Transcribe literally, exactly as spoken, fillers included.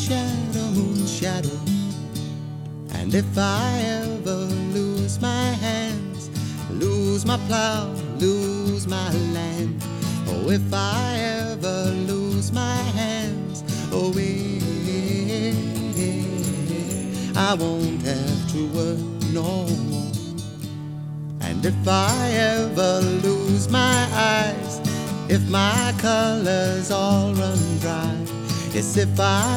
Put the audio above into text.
shadow, moon shadow. And if I ever lose my hands, lose my plow, lose my land, oh, if I ever lose my hands, oh, eh, I won't have to work no more. And if I ever lose my eyes, if my colors all run dry, yes, if I